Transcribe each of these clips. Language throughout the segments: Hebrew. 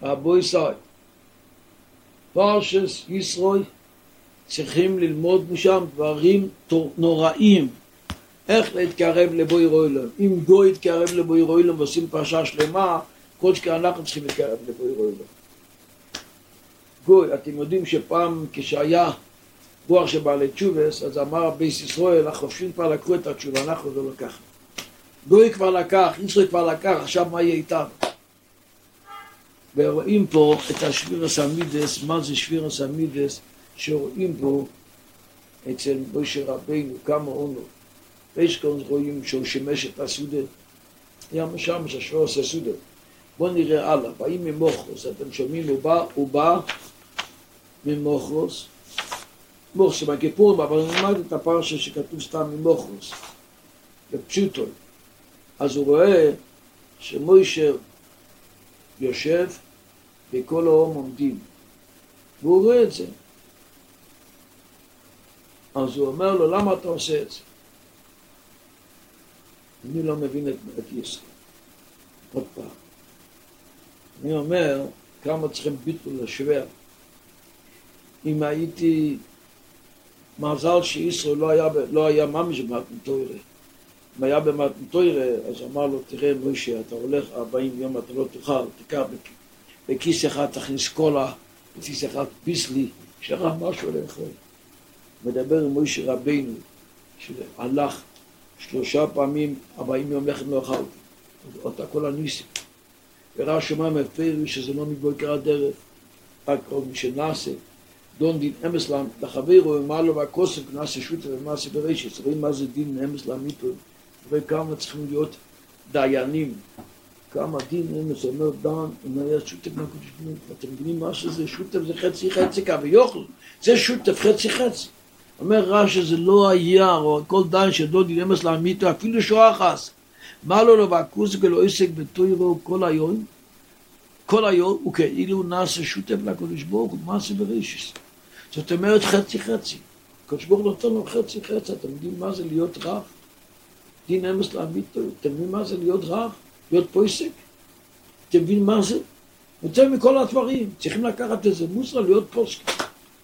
רבו ישראל, פרשס ישראל צריכים ללמוד משם דברים נוראים, איך להתקרב לבוי רוילם. אם גוי יתקרב לבוי רוילם ועושים פרשה שלמה, כל שכן אנחנו צריכים להתקרב לבוי רוילם. גוי, אתם יודעים שפעם כשהיה רוח שבעלי תשובס, אז אמר בייס ישראל, החופשים כבר לקחו את התשובה, אנחנו לא לקחנו. גוי כבר לקח, ישראל כבר לקח, עכשיו מה יהיה איתנו? ורואים פה את השבירס המידס, מה זה שבירס המידס, שרואים פה אצל משה רבינו, כמה עונו. וישכון רואים שהוא שימש את הסודה, היה משם ששבירס הסודה. בואו נראה הלאה, באים ממוחרוס, אתם שומעים, הוא בא ממוחרוס, מוחרוס בכיפורים, אבל נלמד את הפרשה שכתוב סתם ממוחרוס, בפשוטו. אז הוא רואה שמוישה יושב וכל העם עומדים, והוא רואה את זה. אז הוא אומר לו, למה אתה עושה את זה? אני לא מבין את ישראל. עוד פעם. אני אומר, כמה צריכים ביטול לשוור. אם הייתי מזל שישראל לא היה ממש במתן תורה. אם היה במתן תורה, אז אמר לו, תראה משה, אתה הולך 40 יום, אתה לא תוכל, תקע בכיס אחד תכניס קולה, בכיס אחד ביסלי, שרח משהו לאכול. מדבר עם משה רבינו, שהלך 3 פעמים, 40 יום לחם לא אכלתי. אותה כל הניסים. וראה שומע מפרי שזה לא מבוקר הדרך, רק רוב מי שנעשה. דון דין אמס לחברו, אמר לו והכוסף, נעשה שוטה ומעשה ברשת. רואים מה זה דין אמס לאמיתו, וכמה צריכים להיות דיינים. כמה דין אמס אומר דן, אם היה שוטה מהקודש בנות. אתם מבינים מה שזה? שוטה זה חצי חצי, ויוכל. זה שוטה חצי חצי. אומר רש"י שזה לא היה, או כל דיין שדון דין אמס לאמיתו, אפילו שואחס. מה לו והכוס ולא עסק בתוירו כל היום הוא כאילו נעשה שותף לקודש ברוך הוא מעשה ברישיס. זאת אומרת חצי חצי. הקודש ברוך הוא נותן לו חצי חצי. אתם יודעים מה זה להיות רב? דין אמס לאמיתו. אתם יודעים מה זה להיות רב? להיות פויסק? אתם יודעים מה זה? יותר מכל הדברים. צריכים לקחת איזה מוסר להיות פוסק.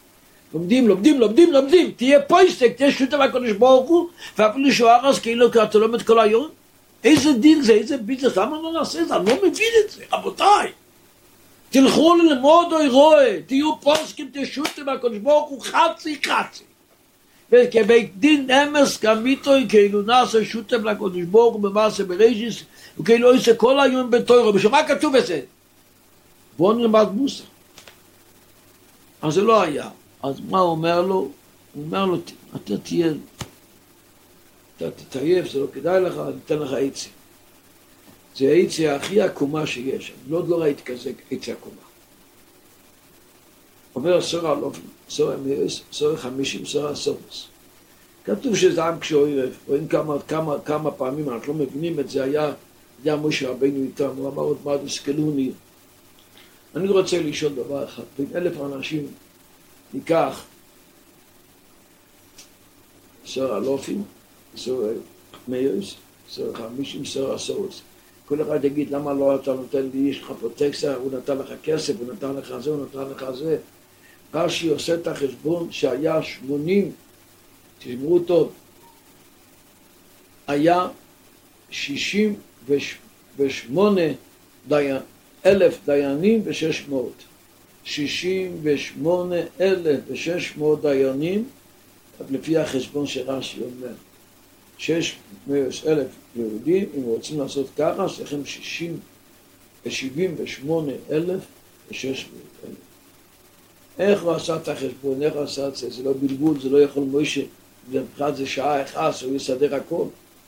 לומדים. תהיה פויסק, תהיה שותף לקודש ברוך הוא, ואפילו שוארס כאילו אתה לומד כל היום. איזה דין זה, איזה ביזנס, למה לא נעשה את זה? אני לא מבין את זה, רבותיי. תלכו ללמוד אוי רואה, תהיו פוסקים, תשותם מהקודש ברוך הוא חצי. וכבית דין אמס כמיתוי, כאילו נעשה שותם לקודש ברוך הוא במעשה בראשיס, וכאילו עושה כל היום בתוירו, בשביל כתוב את זה? בואו נלמד מוסר. אז זה לא היה. אז מה הוא אומר לו? הוא אומר לו, אתה תהיה... אתה תתעייף, זה לא כדאי לך, אני אתן לך עצי. זה העצי הכי עקומה שיש. אני לא ראיתי כזה עצי עקומה. אומר סורה אלופים, סורה 50, סורה סורס. כתוב שזה עם כשעורף, רואים כמה פעמים, אנחנו לא מבינים את זה, היה משה רבינו איתם, הוא אמר עוד מעט הסכלוני. אני רוצה לשאול דבר אחד, בין 1,000 אנשים ניקח סורה אלופים, סורה מיירס, סורה 50, סורה סורס. כל אחד יגיד למה לא אתה נותן לי, יש לך פרוטקציה, הוא נתן לך כסף, הוא נתן לך זה, הוא נתן לך זה. רש"י עושה את החשבון שהיה 80, תשמעו טוב, היה 68,000 דיינים ו600. 68,600 דיינים, לפי החשבון שרש"י אומר. 600,000 יהודים, אם רוצים לעשות ככה, צריכים 78,600. איך הוא עשה את החשבון, איך הוא עשה את זה? זה לא בלבול, זה לא יכול מוישה, זה שעה אחת, הוא יסדר הכל.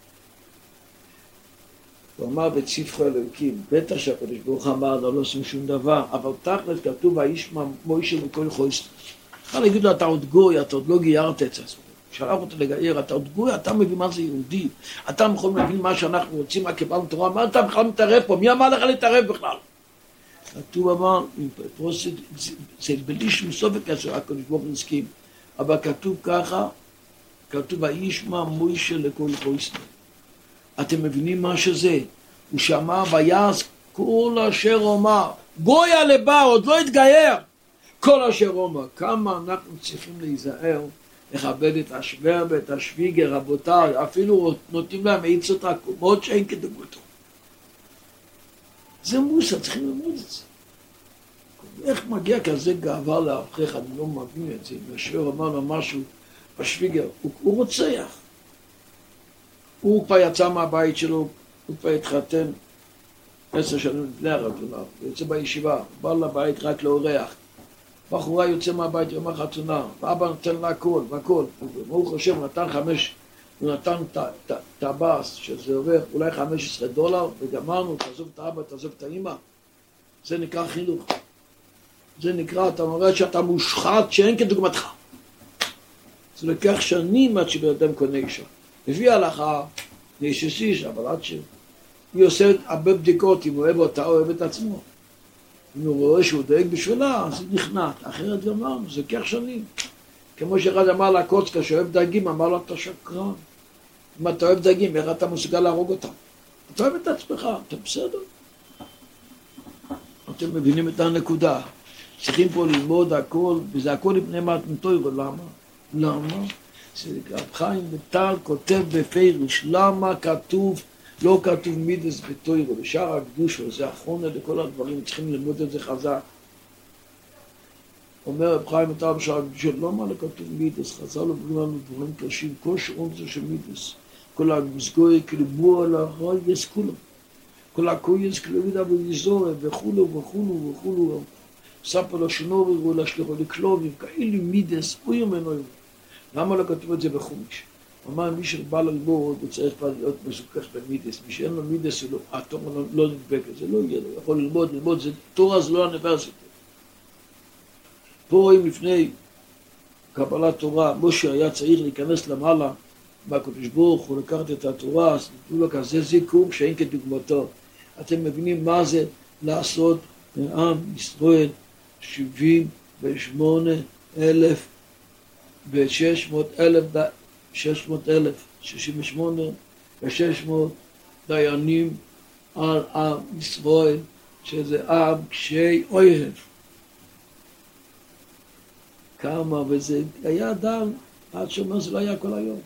הוא אמר בצפחו אלוקים, בטח שהקדוש ברוך אמר, לא עושים שום דבר, אבל תכל'ס כתוב, וישמע מוישה וכל חויסטוס. אפשר להגיד לו, אתה עוד גוי, אתה עוד לא גיירת את עצמו. שלח אותו לגייר, אתה עוד גוי, אתה מבין מה זה יהודי, אתה יכול להבין מה שאנחנו רוצים, מה קיבלנו תורה, מה אתה בכלל מתערב פה, מי אמר לך להתערב בכלל? כתוב אמר, זה בלי שום סופק כזה, הקדוש ברוך הוא הסכים, אבל כתוב ככה, כתוב, וישמע מוישה לכל חויסטוס. אתם מבינים מה שזה? הוא שמע ויעש כל אשר אומר, גויה לבא, עוד לא התגייר, כל אשר אומר, כמה אנחנו צריכים להיזהר, לכבד את השוור ואת השוויגר, רבותיי, אפילו נותנים להם עצות עקומות שאין כדוגמתו. זה מוסר, צריכים ללמוד את זה. איך מגיע כזה גאווה לאברך, אני לא מבין את זה, אם השוור אמר לו משהו, השוויגר, הוא רוצח. הוא כבר יצא מהבית שלו, הוא כבר התחתן 10 שנים לפני החתונה, הוא יוצא בישיבה, בא לבית רק לאורח. בחורה יוצא מהבית יום החתונה, ואבא נותן לה הכל, והכל. הוא חושב, הוא נתן טבס, שזה עובר אולי $15, וגמרנו, תעזוב את האבא, תעזוב את האמא. זה נקרא חינוך. זה נקרא, אתה מראה שאתה מושחת שאין כדוגמתך. זה לקח שנים עד שבן אדם קונה אישה. לפי ההלכה, יש איש, אבל עד שהיא עושה הרבה בדיקות, אם הוא אוהב אותה, הוא אוהב את עצמו. אם הוא רואה שהוא דואג בשבילה, אז היא נכנעת. אחרת גמרנו, זה לקח שנים. כמו שאחד אמר לה קוצקה שאוהב דגים, אמר לו, אתה שקרן. אם אתה אוהב דגים, איך אתה מסוגל להרוג אותם? אתה אוהב את עצמך, אתה בסדר. אתם מבינים את הנקודה. צריכים פה ללמוד הכל, וזה הכל לפני מתנתוירו. למה? למה? רב חיים ויטל כותב בפירוש, למה כתוב, לא כתוב מידס בתוירו, בשאר הקדושה, זה אחרונה לכל הדברים, צריכים ללמוד את זה חזק. אומר רב חיים ויטל בשאר הקדושה, למה לא כתוב מידס? חז"ל אומרים לנו דברים קשים, כל שעון זה של מידס. כל המסגורי כליבו על הרייס כולו. כל הקויס כלוידה ויזורה וכולו וכולו וכולו. ספר לשנורי ולשלחו לכלובים, כאילו מידס, אוי ממנו. למה לא כתוב את זה בחומש? אמר, מי שבא ללמוד, הוא צריך כבר להיות מסוכח במידס. מי שאין לו מידס, התורה לא נדבק, זה לא יהיה, הוא יכול ללמוד, זה תורה, זה לא אוניברסיטה. פה רואים לפני קבלת תורה, משה היה צריך להיכנס למעלה, מהקדוש ברוך הוא לקחת את התורה, אז נתנו לו כזה זיכום שאין כדוגמתו. אתם מבינים מה זה לעשות מעם ישראל 78,000 ו-600,000 דיינים על עם ישראל, שזה עם קשי אויב. כמה, וזה היה דם, עד שאומר זה לא היה כל היום.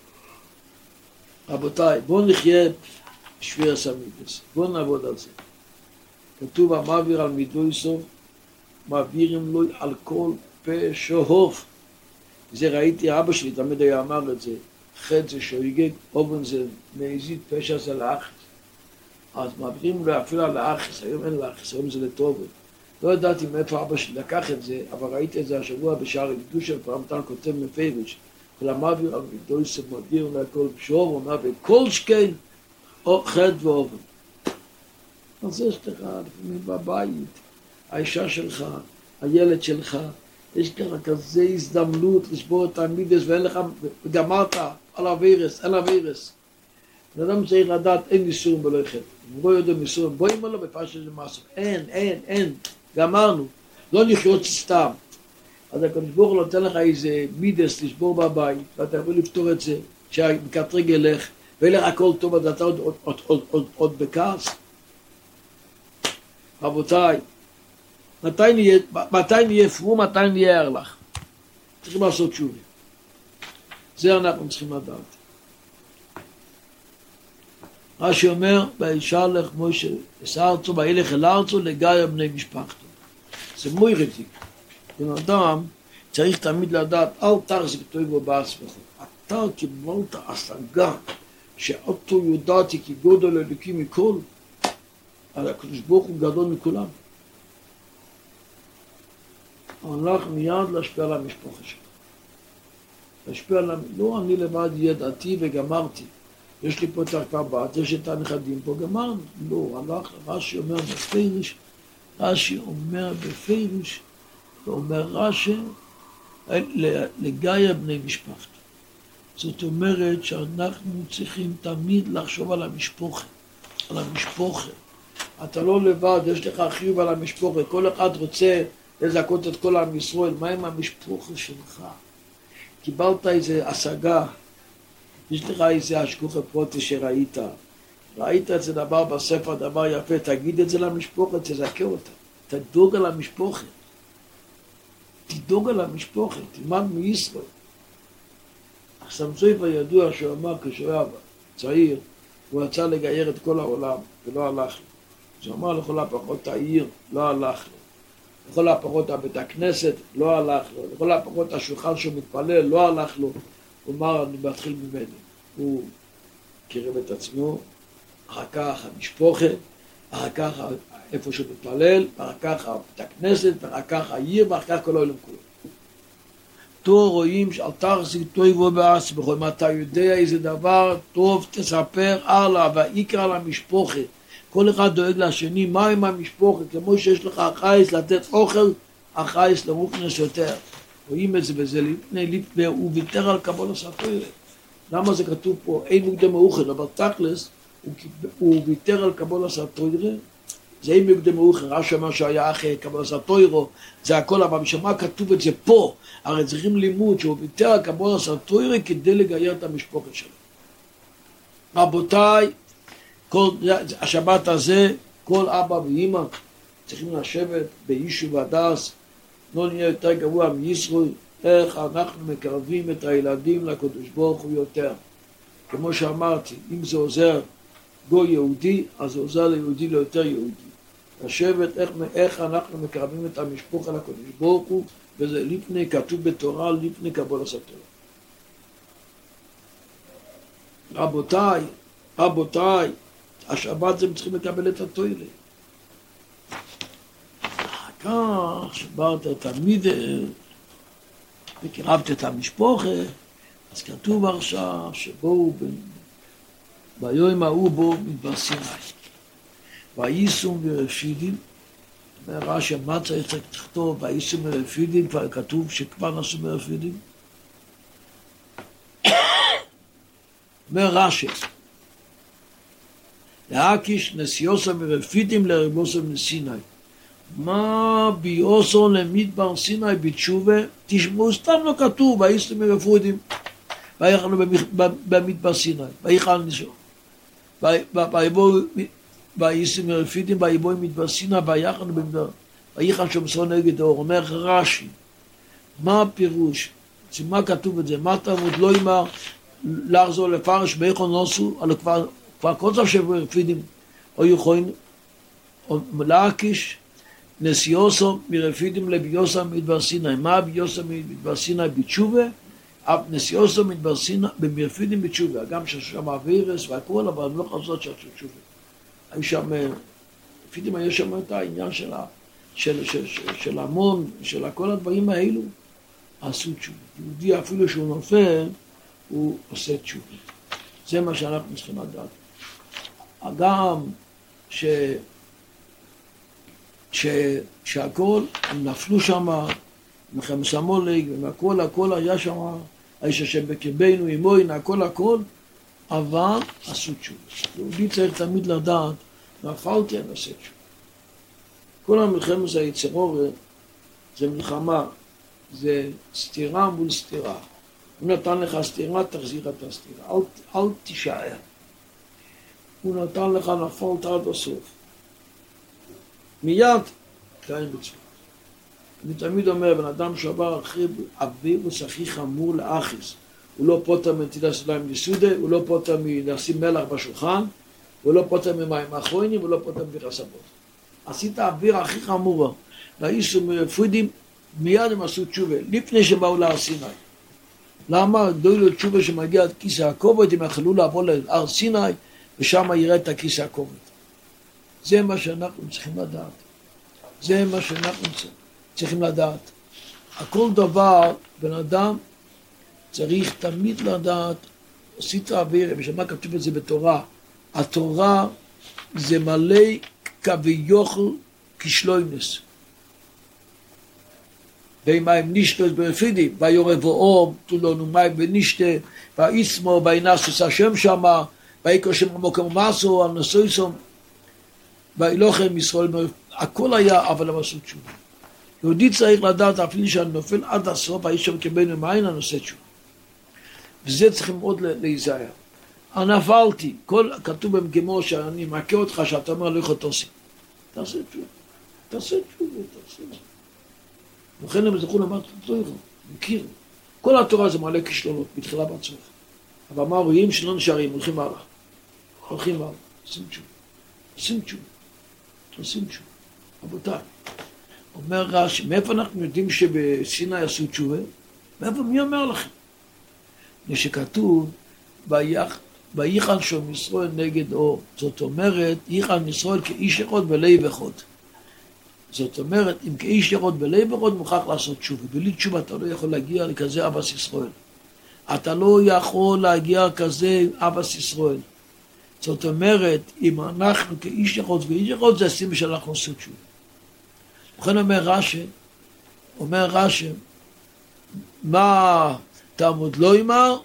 רבותיי, בואו נחיה שביר הסמידס, בואו נעבוד על זה. כתוב המעביר על מידוי סוף, מעבירים לו על כל פה שהוף. זה ראיתי, אבא שלי תמיד היה אמר את זה, חד זה שויגג, אובן זה מעזית, פשע זה לאחס. אז מעבירים לו אפילו על לאחס, היום אין לאחס, היום זה לטובת. לא ידעתי מאיפה אבא שלי לקח את זה, אבל ראיתי את זה השבוע בשער הקדושה, פרמטן כותב מפייבש, ולמעביר על מידוי סוף, מעבירים לו הכל בשור, הוא אומר, וכל שכן, חד ואובן. אז יש לך לפעמים בבית, האישה שלך, הילד שלך, יש לך כזה הזדמנות לשבור את המידס ואין לך, וגמרת על הווירס, אין הווירס. אדם צריך לדעת, אין ניסורים ולא חטא. אם לא יודע ניסורים, בואי מה לא בפרשת זה מעשו. אין, גמרנו. לא לחיות סתם. אז הקדוש ברוך הוא נותן לך איזה מידס לשבור בבית, ואתה יכול לפתור את זה, שהמקטרג ילך, ואין לך הכל טוב, אז אתה עוד בכעס. רבותיי, מתי נהיה פרו, מתי נהיה ארלך? צריכים לעשות שובי. זה אנחנו צריכים לדעת. רש"י אומר, וישלח משה את ארצו, וילך אל ארצו לגר בני משפחתו. זה מוירתי. בן אדם צריך תמיד לדעת, אל תחזיק טוב בעצמך. אתה קיבלת השגה, שאותו יודעתי כי גודל אלוקים מכל, על הקדוש ברוך הוא גדול מכולם. הלך מיד להשפיע על המשפחה שלו. להשפיע על... לא אני לבד ידעתי וגמרתי. יש לי פה את הקרבת, יש את הנכדים פה, גמרנו. לא, הלך, רש"י אומר בפירוש, ואומר רש"י, לגיא בני משפחת. זאת אומרת שאנחנו צריכים תמיד לחשוב על המשפחה. על המשפחה. אתה לא לבד, יש לך חיוב על המשפחה. כל אחד רוצה לזכות את כל עם ישראל. מה עם המשפחה שלך? קיבלת איזו השגה, יש לך איזה השגחה פרוטה שראית, ראית את זה דבר בספר, דבר יפה, תגיד את זה למשפחה, תזכר אותה. תדוג על המשפחה. תדוג על המשפחה, תלמד מישראל. החסם סופר ידוע שהוא אמר כשהוא היה צעיר, הוא רצה לגייר את כל העולם ולא הלך לו. אז הוא אמר לכל הפחות העיר, לא הלך לו. לכל הפחות הבית הכנסת, לא הלך לו. לכל הפחות השולחן שהוא מתפלל, לא הלך לו. הוא אמר, אני מתחיל ממני. הוא קירב את עצמו, אחר כך המשפחה, אחר כך איפה שהוא מתפלל, אחר כך בית הכנסת, אחר כך העיר, ואחר כך כל העולם כולו. תור רואים שאל תחזיק טוב בעצמך, אם אתה יודע איזה דבר טוב תספר הלאה, ויקרא למשפחה. כל אחד דואג לשני, מה עם המשפחה? כמו שיש לך החייס לתת אוכל, החייס לרוחנס יותר. רואים את זה וזה לפני, הוא ויתר על קבולת התורה. למה זה כתוב פה? אין מוקדם מאוחר, אבל תכלס, הוא ויתר על קבולת התורה, זה אין מוקדם מאוחר, רש"י אמר שהיה אחרי קבולת התורה, זה הכל, אבל משמה כתוב את זה פה, הרי צריכים לימוד שהוא ויתר על קבולת התורה כדי לגייר את המשפחה שלו. רבותיי, השבת הזה, כל אבא ואמא צריכים לשבת ביישוב הדס, לא נהיה יותר גרוע מישראל, איך אנחנו מקרבים את הילדים לקדוש ברוך הוא יותר. כמו שאמרתי, אם זה עוזר גוי יהודי, אז זה עוזר ליהודי ליותר יהודי. לשבת איך אנחנו מקרבים את המשפחה לקדוש ברוך הוא, וזה לפני, כתוב בתורה, לפני קבולת התורה. רבותיי, השבת זה צריכים לקבל את התורה. כך שברת תמיד וקירבת את המשפחה, אז כתוב עכשיו שבואו ביום ההוא בו מדבר סיני. וייסעו מרפידים, רש"י מה צריך לכתוב, וייסעו מרפידים, כבר כתוב שכבר נסעו מרפידים. אומר רש"י, להקיש נסיוסו מרפידים לריבוסו מסיני. מה ביוסו למדבר סיני בתשובה? תשמעו, סתם לא כתוב, וייסעו מרפידים, ויחנו במדבר סיני, ויחנו נסיו. וייסעו מרפידים, ויבואו מדבר סיני, ויחנו במדבר. ויחנו שמסרו נגד האור. אומר רש"י, מה הפירוש? מה כתוב את זה? מה תלמוד לא אמר לחזור לפרש באיכון נוסו, אבל כבר כל זאת שמרפידים, או יכולים, או להקיש נסיוסו מרפידים לביוסו מדבר סיני. מה ביוסו מדבר סיני בתשובה? נסיוסו מדבר סיני במרפידים בתשובה. גם ששם הווירס והכל, אבל לא חזות שעשו תשובה. היו שם, מרפידים היה שם את העניין של המון, של כל הדברים האלו, עשו תשובה. יהודי אפילו שהוא נופל, הוא עושה תשובה. זה מה שאנחנו צריכים לדעת. גם שהכל, הם נפלו שם, מלחמת סמולג, הכל היה שם, האיש השם בקרבנו, עמוין, הכל, אבל עשו תשובה. יהודי צריך תמיד לדעת, נפלתי, אני עושה תשובה. כל המלחמת זה היצרור, זה מלחמה, זה סתירה מול סתירה. הוא נתן לך סתירה, תחזיר את הסתירה, אל תישאר. הוא נתן לך נפלת עד הסוף. מיד, קיים בצורה. אני תמיד אומר, בן אדם שעבר אחרי הווירוס הכי חמור לאחיס, הוא לא פוטר מנטילת ידיים יסודה, הוא לא פוטר מלשים מלח בשולחן, הוא לא פוטר ממים אחרונים, הוא לא פוטר מרסבות. עשית האוויר הכי חמור, והאיסו מפרידים, מיד הם עשו תשובה, לפני שבאו להר סיני. למה? גדולו תשובה שמגיע עד כיסא הכובד, הם יכלו לעבור להר סיני, ושם יראה את הכיסא הכובד. זה מה שאנחנו צריכים לדעת. זה מה שאנחנו צריכים לדעת. הכל דבר, בן אדם צריך תמיד לדעת, עשית אוויר, ושמה כתוב את זה בתורה, התורה זה מלא כביוכל כשלוינס. ומים נשתות ברפידים, ויורב אום, תולונו מים ונשתה, ואיסמו, ואינסוס השם שמה, ויקר שם המוקם מסו, על נשואיסום, ואילוכם ישראל, הכל היה, אבל הם עשו תשובה. יהודי צריך לדעת, אפילו שאני נופל עד הסוף, האיש שם כבנו מעין, אני עושה תשובה. וזה צריכים מאוד להיזהר. נפלתי, כתוב במגימור שאני מכה אותך שאתה אומר לא יכול תעשה. תעשה תשובה, תעשה תשובה, תעשה תשובה. וכן הם זכו למד לא יכול, מכיר. כל התורה זה מעלה כישלונות, בתחילה בעצמך. אבל מה רואים שלא נשארים, הולכים הלאה. הולכים הלאה, עושים תשובה. עושים תשובה. עושים תשובה. רבותיי, אומר רש"י, מאיפה אנחנו יודעים שבסיני עשו תשובה? מאיפה, מי אומר לכם? כשכתוב, ויחן שום ישראל נגד אור. זאת אומרת, יחן ישראל כאיש אחד בלב אחד. זאת אומרת, אם כאיש אחד בלב אחד מוכרח לעשות תשובה. בלי תשובה אתה לא יכול להגיע לכזה אבס ישראל. אתה לא יכול להגיע כזה אבס ישראל. זאת אומרת, אם אנחנו כאיש אחד ואיש אחד, זה הסיבה שאנחנו עושים תשובה. לכן אומר רש"י, מה תלמוד לא אמר?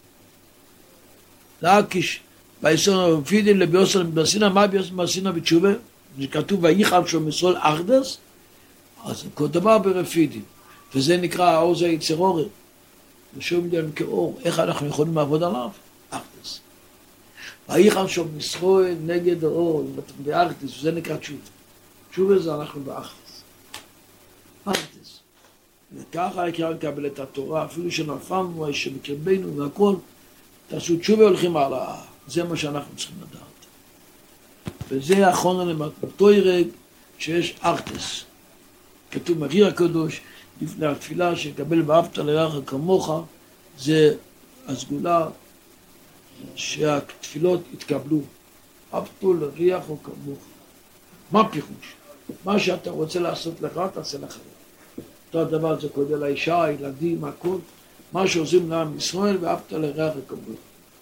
להקיש, ויסון ופידין לביוסן בסינה, מה ביוסן בסינה בתשובה? זה כתוב ויחן שום ישראל אחדס, אז כל דבר ברפידים, וזה נקרא האור זה יצר אור, ושום עניין כאור, איך אנחנו יכולים לעבוד עליו? אחדס. ויחן שום ישראל נגד האור, באחדס, וזה נקרא תשובה. תשובה זה אנחנו באחדס. אחדס. וככה יקרה לקבל את התורה, אפילו שנפלנו, שבקרבנו והכל, תעשו תשובה הולכים הלאה. זה מה שאנחנו צריכים לדעת. וזה האחרון למטוירג שיש ארטס. כתוב מריר הקדוש לפני התפילה שקבל ואהבת לרעך כמוך, זה הסגולה שהתפילות התקבלו. אהבתו לרעך כמוך. מה פירוש? מה שאתה רוצה לעשות לך, תעשה לך. אותו הדבר זה כולל האישה, הילדים, הכל. מה שעושים לעם ישראל ואהבת לרעך כמוך.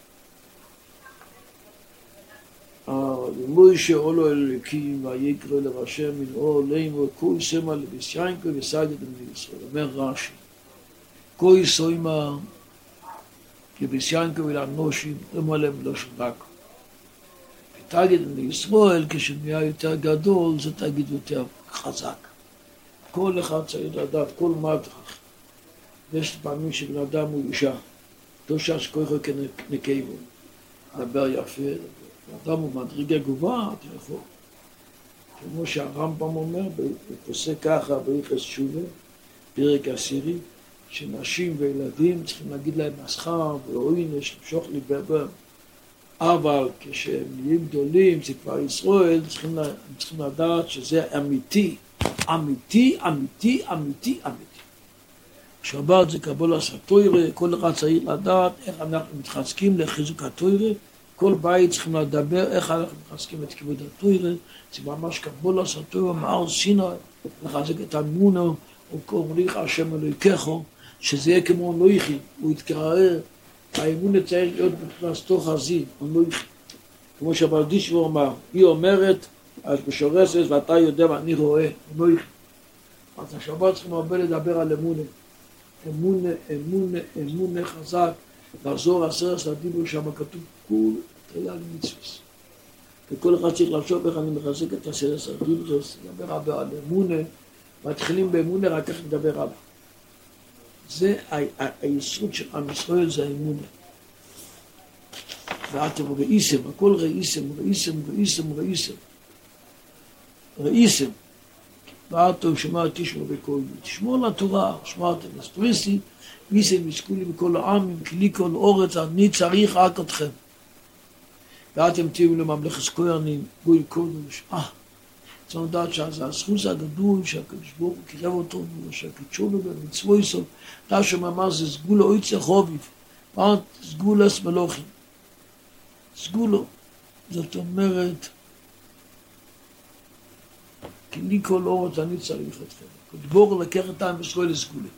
מוישה אולו אלוקים ויקרא לבשם מן אור לימו כוי סמה לביסיינקו וסגד בני ישראל. אומר רש"י, כוי סוימה לביסיינקו ולאנושים למעלה לא שרק. ותגיד בני ישראל כשנהיה יותר גדול זה תגיד יותר חזק. כל אחד צריך לדעת, כל מדרך. יש פעמים שבן אדם הוא אישה, תושש כוחו כנקייבו, דבר יפה, האדם הוא מדרגה גבוהה, אתה יכול. כמו שהרמב"ם אומר, הוא פוסק ככה ביחס תשובה, פרק 10, שנשים וילדים צריכים להגיד להם מסחר ועוינש, למשוך ליבם. אבל כשהם נהיים גדולים, זה כבר ישראל, צריכים לדעת שזה אמיתי, אמיתי, אמיתי, אמיתי, אמיתי. שבת זה קבלה התורה, כל אחד צריך לדעת איך אנחנו מתחזקים לחיזוק התורה, כל בית צריכים לדבר איך אנחנו מחזקים את כיבוד התורה, זה ממש קבלה התורה, מהר סיני, לחזק את האמונה, וקוראים לך השם אלוהיכך, שזה יהיה כמו נויכי, הוא יתקרר, האמונה צריך להיות נכנס תוך הזין, נויכי. כמו שהבלדישו אמר, היא אומרת, אז בשורסת ואתה יודע מה אני רואה, נויכי. אז השבת צריכים הרבה לדבר על אמונה. אמונה, אמונה, אמונה חזק, לחזור 10 הדיבור שם כתוב כול תרי"ג מצוות. וכל אחד צריך לחשוב איך אני מחזק את 10 הדיבור, נדבר הרבה על אמונה, מתחילים באמונה, רק כך נדבר עליו. זה היסוד של עם ישראל, זה האמונה. ואתם ראיסם, הכל ראיסם, ראיסם, ראיסם, ראיסם. ראיסם. ואתם שמע תשמעו בכל, תשמעו לתורה, שמעתם אסטריסי, מיסם יזכו לי בכל העמים, כי לי כל אורץ, אני צריך רק אתכם. ואתם תהיו לממלכת כהנים, גוי קודש. צריך לדעת שזה הזכות הגדול שהקדוש ברוך הוא קירב אותו, שהקדשנו במצוו יסוד, אתה שמאמר זה סגולה אויצה חוביב, אמרת סגולס מלוכים. סגולו, זאת אומרת, כי לי כל אורץ אני צריך אתכם. כדבור לקח את העם ישראל לסגולה.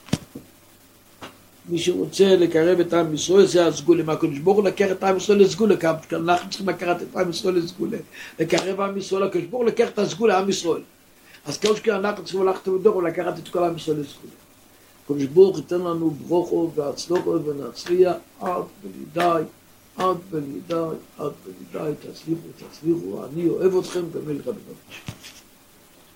מי שרוצה לקרב את העם ישראל זה הסגולה. מה הקדוש ברוך הוא לקח את העם ישראל לסגולה? כי אנחנו צריכים לקחת את העם ישראל לסגולה. לקרב העם ישראל, הקדוש ברוך הוא לקח את הסגולה לעם ישראל. אז כמו שאנחנו צריכים ללכת בדור ולקחת את כל העם ישראל לסגולה. הקדוש ברוך ייתן לנו ברוכו והצלוחו ונצליח עד ולידי, עד ולידי, עד ולידי, תצליחו, תצליחו. אני אוהב אתכם במלך הבנות.